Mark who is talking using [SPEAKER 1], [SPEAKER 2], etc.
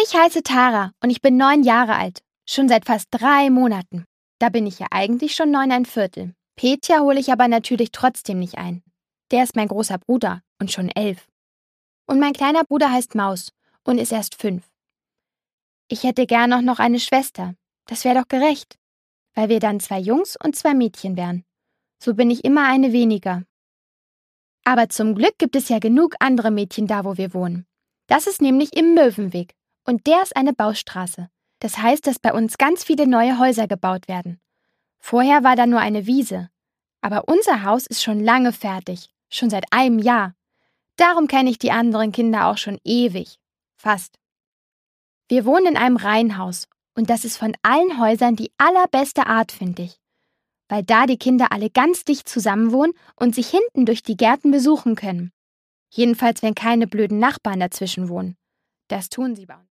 [SPEAKER 1] Ich heiße Tara und ich bin 9 Jahre alt. Schon seit fast 3 Monaten. Da bin ich ja eigentlich schon 9,25. Petja hole ich aber natürlich trotzdem nicht ein. Der ist mein großer Bruder und schon 11. Und mein kleiner Bruder heißt Maus und ist erst 5. Ich hätte gern auch noch eine Schwester. Das wäre doch gerecht, weil wir dann 2 Jungs und 2 Mädchen wären. So bin ich immer eine weniger. Aber zum Glück gibt es ja genug andere Mädchen da, wo wir wohnen. Das ist nämlich im Möwenweg und der ist eine Baustraße. Das heißt, dass bei uns ganz viele neue Häuser gebaut werden. Vorher war da nur eine Wiese. Aber unser Haus ist schon lange fertig, schon seit einem Jahr. Darum kenne ich die anderen Kinder auch schon ewig. Fast. Wir wohnen in einem Reihenhaus und das ist von allen Häusern die allerbeste Art, finde ich. Weil da die Kinder alle ganz dicht zusammenwohnen und sich hinten durch die Gärten besuchen können. Jedenfalls, wenn keine blöden Nachbarn dazwischen wohnen. Das tun sie bei uns.